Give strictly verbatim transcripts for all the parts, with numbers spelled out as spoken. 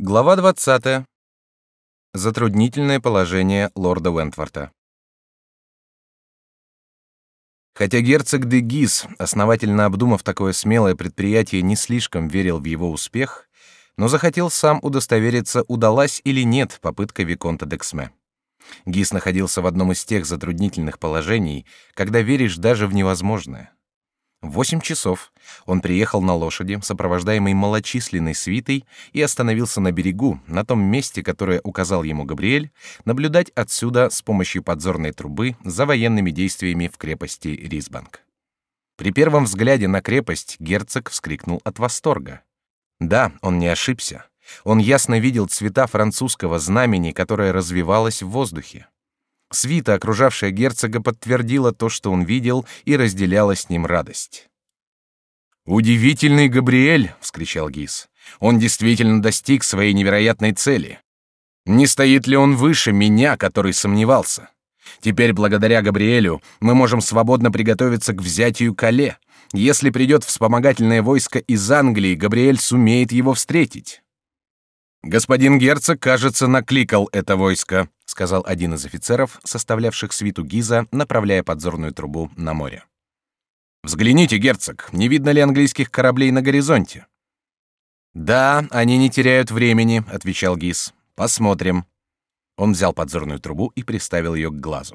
Глава двадцатая. Затруднительное положение лорда Уэнтворта. Хотя герцог де Гиз, основательно обдумав такое смелое предприятие, не слишком верил в его успех, но захотел сам удостовериться, удалась или нет попытка виконта д'Эксме. Гиз находился в одном из тех затруднительных положений, когда веришь даже в невозможное. В восемь часов он приехал на лошади, сопровождаемый малочисленной свитой, и остановился на берегу, на том месте, которое указал ему Габриэль, наблюдать отсюда с помощью подзорной трубы за военными действиями в крепости Ризбанк. При первом взгляде на крепость герцог вскрикнул от восторга. Да, он не ошибся. Он ясно видел цвета французского знамени, которое развевалось в воздухе. Свита, окружавшая герцога, подтвердила то, что он видел, и разделяла с ним радость. «Удивительный Габриэль!» — вскричал Гиз. «Он действительно достиг своей невероятной цели. Не стоит ли он выше меня, который сомневался? Теперь, благодаря Габриэлю, мы можем свободно приготовиться к взятию Кале. Если придет вспомогательное войско из Англии, Габриэль сумеет его встретить». «Господин герцог, кажется, накликал это войско», — сказал один из офицеров, составлявших свиту Гиза, направляя подзорную трубу на море. «Взгляните, герцог, не видно ли английских кораблей на горизонте?» «Да, они не теряют времени», — отвечал Гиз. «Посмотрим». Он взял подзорную трубу и приставил ее к глазу.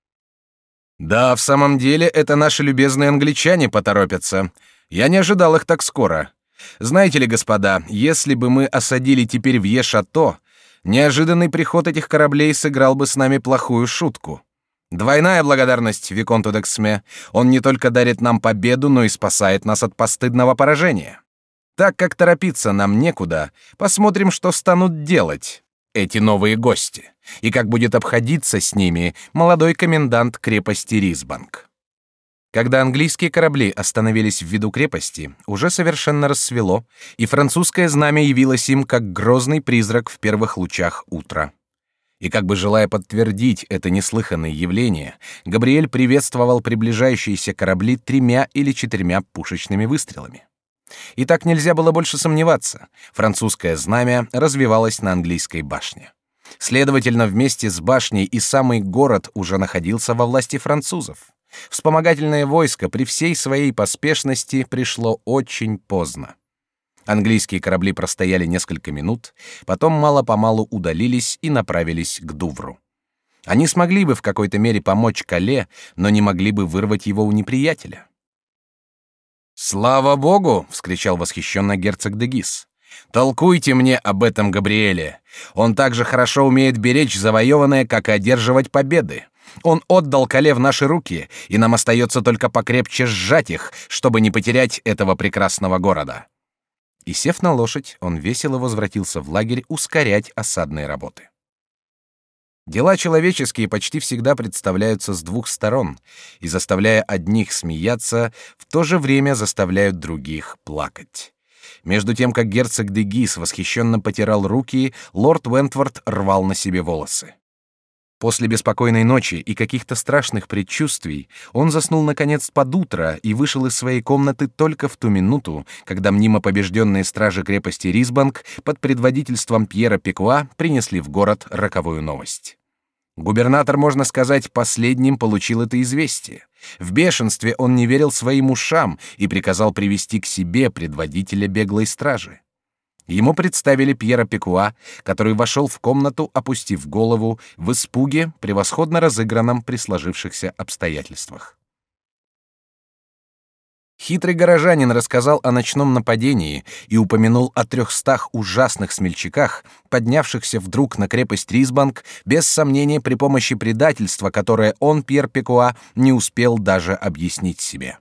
«Да, в самом деле, это наши любезные англичане поторопятся. Я не ожидал их так скоро. Знаете ли, господа, если бы мы осадили теперь Вье-Шато, неожиданный приход этих кораблей сыграл бы с нами плохую шутку. Двойная благодарность виконту д'Эксме. Он не только дарит нам победу, но и спасает нас от постыдного поражения. Так как торопиться нам некуда, посмотрим, что станут делать эти новые гости, и как будет обходиться с ними молодой комендант крепости Ризбанк». Когда английские корабли остановились в виду крепости, уже совершенно рассвело, и французское знамя явилось им как грозный призрак в первых лучах утра. И как бы желая подтвердить это неслыханное явление, Габриэль приветствовал приближающиеся корабли тремя или четырьмя пушечными выстрелами. И так нельзя было больше сомневаться. Французское знамя развевалось на английской башне. Следовательно, вместе с башней и самый город уже находился во власти французов. Вспомогательное войско при всей своей поспешности пришло очень поздно. Английские корабли простояли несколько минут, потом мало-помалу удалились и направились к Дувру. Они смогли бы в какой-то мере помочь Кале, но не могли бы вырвать его у неприятеля. «Слава Богу!» — вскричал восхищенно герцог де Гиз. «Толкуйте мне об этом Габриэле. Он так же хорошо умеет беречь завоеванное, как и одерживать победы. Он отдал Кале в наши руки, и нам остается только покрепче сжать их, чтобы не потерять этого прекрасного города». И, сев на лошадь, он весело возвратился в лагерь ускорять осадные работы. Дела человеческие почти всегда представляются с двух сторон, и, заставляя одних смеяться, в то же время заставляют других плакать. Между тем, как герцог де Гиз восхищенно потирал руки, лорд Уэнтворт рвал на себе волосы. После беспокойной ночи и каких-то страшных предчувствий он заснул наконец под утро и вышел из своей комнаты только в ту минуту, когда мнимо побежденные стражи крепости Ризбанк под предводительством Пьера Пикуа принесли в город роковую новость. Губернатор, можно сказать, последним получил это известие. В бешенстве он не верил своим ушам и приказал привести к себе предводителя беглой стражи. Ему представили Пьера Пикуа, который вошел в комнату, опустив голову, в испуге, превосходно разыгранном при сложившихся обстоятельствах. Хитрый горожанин рассказал о ночном нападении и упомянул о трехстах ужасных смельчаках, поднявшихся вдруг на крепость Ризбанк, без сомнения при помощи предательства, которое он, Пьер Пикуа, не успел даже объяснить себе.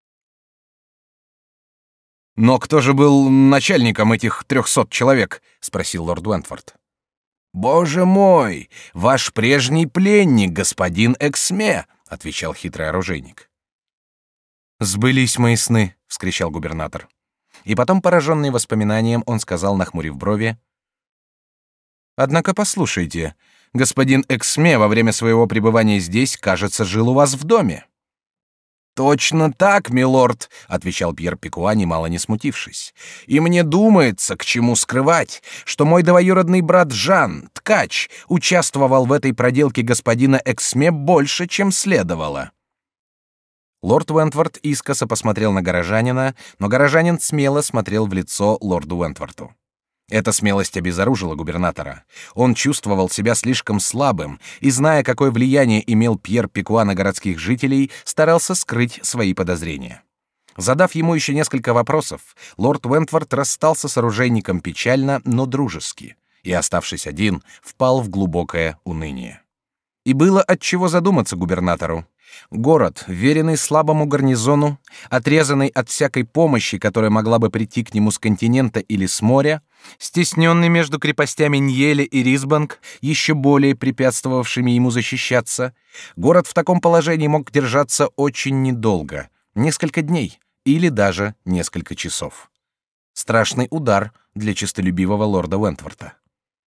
«Но кто же был начальником этих трехсот человек?» — спросил лорд Уэнтворт. «Боже мой, ваш прежний пленник, господин Эксме», — отвечал хитрый оружейник. «Сбылись мои сны», — вскричал губернатор. И потом, пораженный воспоминанием, он сказал, нахмурив брови: «Однако послушайте, господин Эксме во время своего пребывания здесь, кажется, жил у вас в доме». «Точно так, милорд», — отвечал Пьер Пикуа, немало не смутившись. «И мне думается, к чему скрывать, что мой двоюродный брат Жан, ткач, участвовал в этой проделке господина Эксме больше, чем следовало». Лорд Уэнтворт искоса посмотрел на горожанина, но горожанин смело смотрел в лицо лорду Уэнтворту. Эта смелость обезоружила губернатора. Он чувствовал себя слишком слабым и, зная, какое влияние имел Пьер Пикуа на городских жителей, старался скрыть свои подозрения. Задав ему еще несколько вопросов, лорд Уэнтворт расстался с оружейником печально, но дружески, и, оставшись один, впал в глубокое уныние. И было от чего задуматься губернатору. Город, веренный слабому гарнизону, отрезанный от всякой помощи, которая могла бы прийти к нему с континента или с моря, стесненный между крепостями Ньеле и Рисбанг, еще более препятствовавшими ему защищаться, город в таком положении мог держаться очень недолго, несколько дней или даже несколько часов. Страшный удар для честолюбивого лорда Уэнтворта.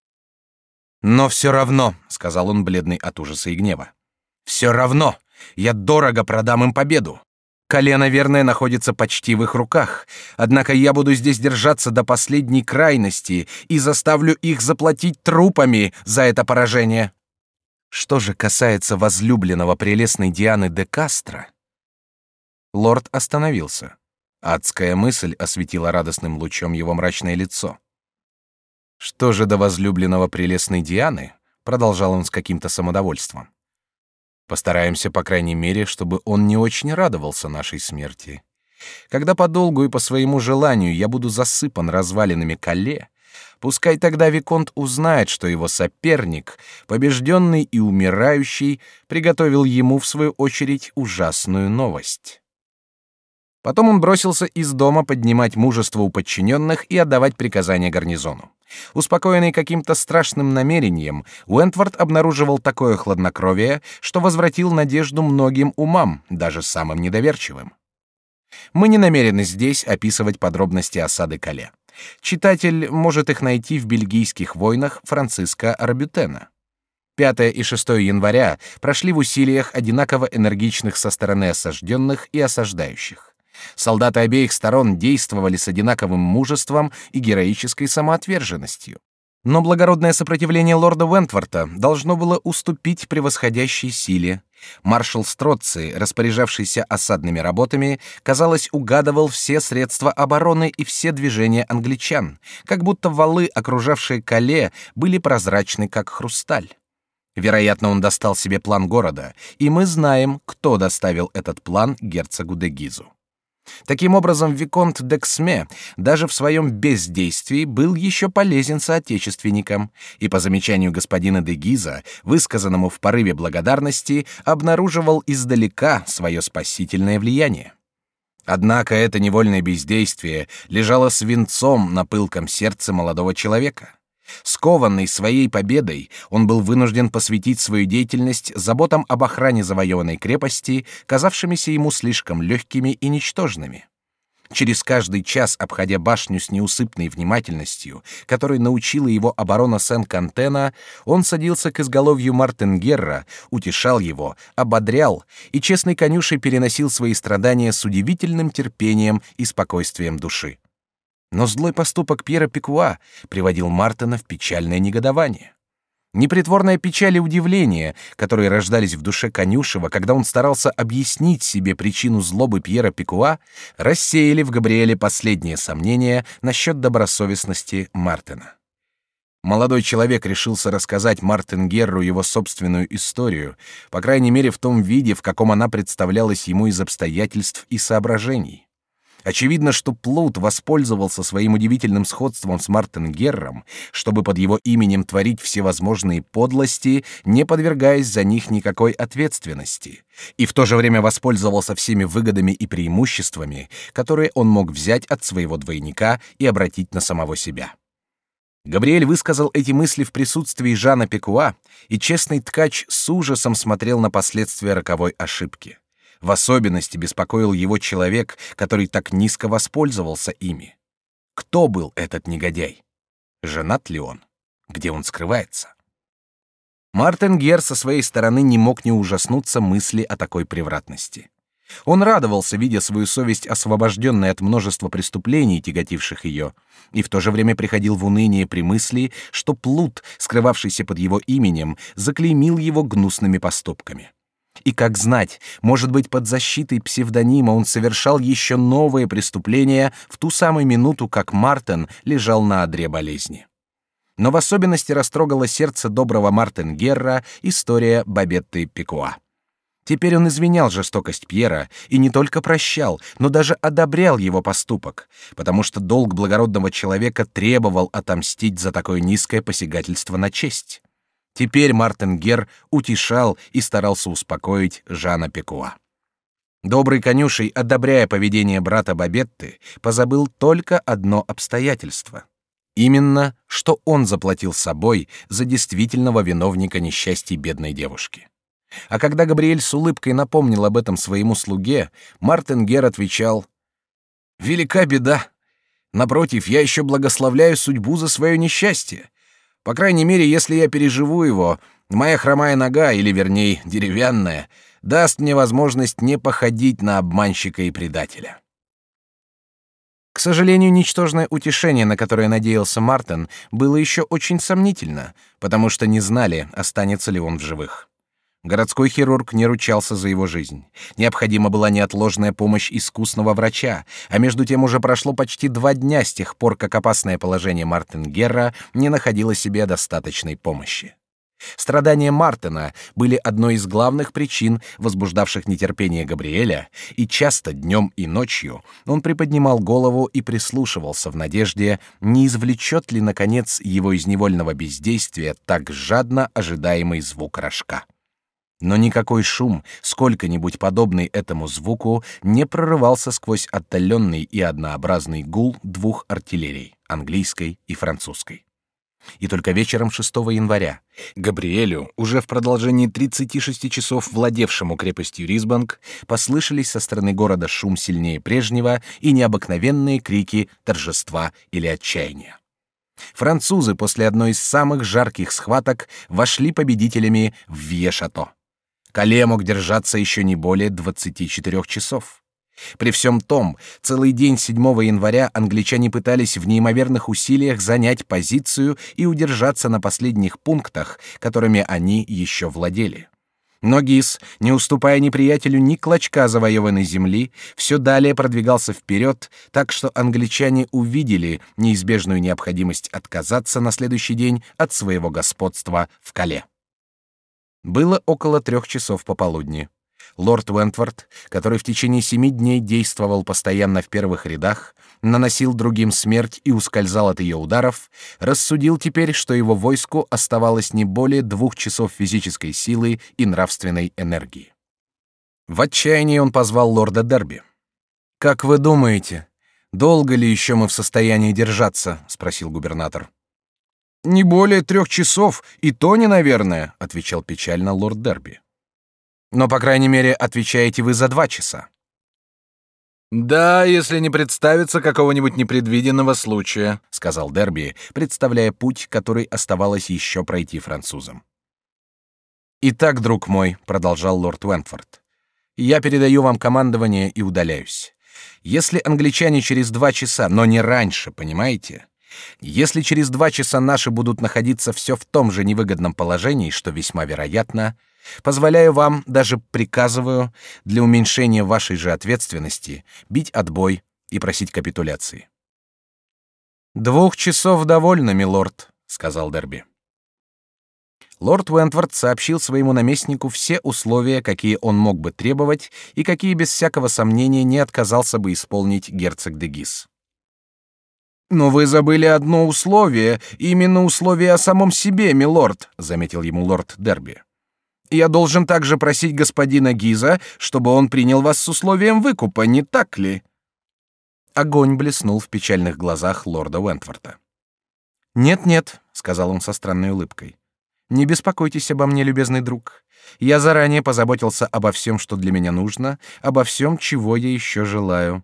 «Но все равно», — сказал он, бледный от ужаса и гнева, — «все равно я дорого продам им победу. Кале, наверное, находится почти в их руках, однако я буду здесь держаться до последней крайности и заставлю их заплатить трупами за это поражение». Что же касается возлюбленного прелестной Дианы де Кастро... Лорд остановился. Адская мысль осветила радостным лучом его мрачное лицо. «Что же до возлюбленного прелестной Дианы?» — продолжал он с каким-то самодовольством. «Постараемся, по крайней мере, чтобы он не очень радовался нашей смерти. Когда подолгу и по своему желанию я буду засыпан развалинами Кале, пускай тогда виконт узнает, что его соперник, побежденный и умирающий, приготовил ему, в свою очередь, ужасную новость». Потом он бросился из дома поднимать мужество у подчиненных и отдавать приказания гарнизону. Успокоенный каким-то страшным намерением, Уэнтворт обнаруживал такое хладнокровие, что возвратил надежду многим умам, даже самым недоверчивым. Мы не намерены здесь описывать подробности осады Кале. Читатель может их найти в бельгийских войнах Франциска Арбютена. пятое и шестое января прошли в усилиях, одинаково энергичных со стороны осажденных и осаждающих. Солдаты обеих сторон действовали с одинаковым мужеством и героической самоотверженностью. Но благородное сопротивление лорда Уэнтворта должно было уступить превосходящей силе. Маршал Строци, распоряжавшийся осадными работами, казалось, угадывал все средства обороны и все движения англичан, как будто валы, окружавшие Кале, были прозрачны, как хрусталь. Вероятно, он достал себе план города, и мы знаем, кто доставил этот план герцогу де Гизу. Таким образом, виконт д'Эксме даже в своем бездействии был еще полезен соотечественникам, и по замечанию господина де Гиза, высказанному в порыве благодарности, обнаруживал издалека свое спасительное влияние. Однако это невольное бездействие лежало свинцом на пылком сердце молодого человека. Скованный своей победой, он был вынужден посвятить свою деятельность заботам об охране завоеванной крепости, казавшимися ему слишком легкими и ничтожными. Через каждый час, обходя башню с неусыпной внимательностью, которой научила его оборона Сен-Кантена, он садился к изголовью Мартенгерра, утешал его, ободрял, и честный конюшей переносил свои страдания с удивительным терпением и спокойствием души. Но злой поступок Пьера Пикуа приводил Мартена в печальное негодование. Непритворная печаль и удивление, которые рождались в душе конюшева, когда он старался объяснить себе причину злобы Пьера Пикуа, рассеяли в Габриэле последние сомнения насчет добросовестности Мартена. Молодой человек решился рассказать Мартенгерру его собственную историю, по крайней мере в том виде, в каком она представлялась ему из обстоятельств и соображений. Очевидно, что Плут воспользовался своим удивительным сходством с Мартенгерром, чтобы под его именем творить всевозможные подлости, не подвергаясь за них никакой ответственности, и в то же время воспользовался всеми выгодами и преимуществами, которые он мог взять от своего двойника и обратить на самого себя. Габриэль высказал эти мысли в присутствии Жана Пикуа, и честный ткач с ужасом смотрел на последствия роковой ошибки. В особенности беспокоил его человек, который так низко воспользовался ими. Кто был этот негодяй? Женат ли он? Где он скрывается? Мартенгер со своей стороны не мог не ужаснуться мысли о такой превратности. Он радовался, видя свою совесть освобожденной от множества преступлений, тяготивших ее, и в то же время приходил в уныние при мысли, что плут, скрывавшийся под его именем, заклеймил его гнусными поступками. И как знать, может быть, под защитой псевдонима он совершал еще новые преступления в ту самую минуту, как Мартен лежал на одре болезни. Но в особенности растрогало сердце доброго Мартенгерра история Бабетты Пикуа. Теперь он извинял жестокость Пьера и не только прощал, но даже одобрял его поступок, потому что долг благородного человека требовал отомстить за такое низкое посягательство на честь. Теперь Мартенгер утешал и старался успокоить Жана Пикуа. Добрый конюшей, одобряя поведение брата Бабетты, позабыл только одно обстоятельство. Именно, что он заплатил собой за действительного виновника несчастья бедной девушки. А когда Габриэль с улыбкой напомнил об этом своему слуге, Мартенгер отвечал: «Велика беда. Напротив, я еще благословляю судьбу за свое несчастье. По крайней мере, если я переживу его, моя хромая нога, или вернее деревянная, даст мне возможность не походить на обманщика и предателя». К сожалению, ничтожное утешение, на которое надеялся Мартен, было еще очень сомнительно, потому что не знали, останется ли он в живых. Городской хирург не ручался за его жизнь. Необходима была неотложная помощь искусного врача, а между тем уже прошло почти два дня с тех пор, как опасное положение Мартенгерра не находило себе достаточной помощи. Страдания Мартена были одной из главных причин, возбуждавших нетерпение Габриэля, и часто днем и ночью он приподнимал голову и прислушивался в надежде, не извлечет ли, наконец, его из невольного бездействия так жадно ожидаемый звук рожка. Но никакой шум, сколько-нибудь подобный этому звуку, не прорывался сквозь отдаленный и однообразный гул двух артиллерий, английской и французской. И только вечером шестого января Габриэлю, уже в продолжении тридцати шести часов владевшему крепостью Ризбанг, послышались со стороны города шум сильнее прежнего и необыкновенные крики торжества или отчаяния. Французы после одной из самых жарких схваток вошли победителями в Вье-Шато. Кале мог держаться еще не более двадцати четырёх часов. При всем том, целый день седьмого января англичане пытались в неимоверных усилиях занять позицию и удержаться на последних пунктах, которыми они еще владели. Но Гис, не уступая неприятелю ни клочка завоеванной земли, все далее продвигался вперед, так что англичане увидели неизбежную необходимость отказаться на следующий день от своего господства в Кале. Было около трех часов пополудни. Лорд Уэнтворд, который в течение семи дней действовал постоянно в первых рядах, наносил другим смерть и ускользал от ее ударов, рассудил теперь, что его войску оставалось не более двух часов физической силы и нравственной энергии. В отчаянии он позвал лорда Дерби. «Как вы думаете, долго ли еще мы в состоянии держаться?» — спросил губернатор. «Не более трех часов, и то не, наверное», — отвечал печально лорд Дерби. «Но, по крайней мере, отвечаете вы за два часа». «Да, если не представится какого-нибудь непредвиденного случая», — сказал Дерби, представляя путь, который оставалось еще пройти французам. «Итак, друг мой», — продолжал лорд Уэнтфорд, — «я передаю вам командование и удаляюсь. Если англичане через два часа, но не раньше, понимаете? Если через два часа наши будут находиться все в том же невыгодном положении, что весьма вероятно, позволяю вам, даже приказываю, для уменьшения вашей же ответственности, бить отбой и просить капитуляции». «Двух часов довольно, милорд», — сказал Дерби. Лорд Уэнтворд сообщил своему наместнику все условия, какие он мог бы требовать и какие без всякого сомнения не отказался бы исполнить герцог де Гис. «Но вы забыли одно условие, именно условие о самом себе, милорд», — заметил ему лорд Дерби. «Я должен также просить господина Гиза, чтобы он принял вас с условием выкупа, не так ли?» Огонь блеснул в печальных глазах лорда Уэнтворта. «Нет-нет», — сказал он со странной улыбкой, — «не беспокойтесь обо мне, любезный друг. Я заранее позаботился обо всем, что для меня нужно, обо всем, чего я еще желаю».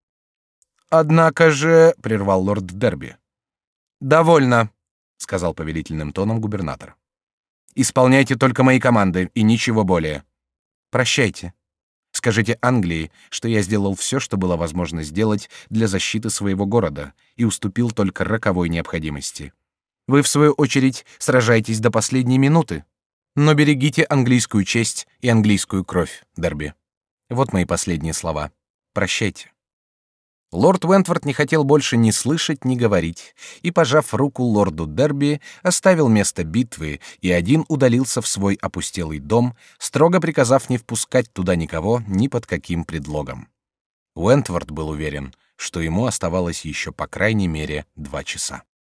«Однако же», — прервал лорд Дерби. «Довольно», — сказал повелительным тоном губернатор. «Исполняйте только мои команды и ничего более. Прощайте. Скажите Англии, что я сделал все, что было возможно сделать для защиты своего города, и уступил только роковой необходимости. Вы, в свою очередь, сражаетесь до последней минуты. Но берегите английскую честь и английскую кровь, Дерби. Вот мои последние слова. Прощайте». Лорд Уэнтворд не хотел больше ни слышать, ни говорить, и, пожав руку лорду Дерби, оставил место битвы и один удалился в свой опустелый дом, строго приказав не впускать туда никого ни под каким предлогом. Уэнтворд был уверен, что ему оставалось еще по крайней мере два часа.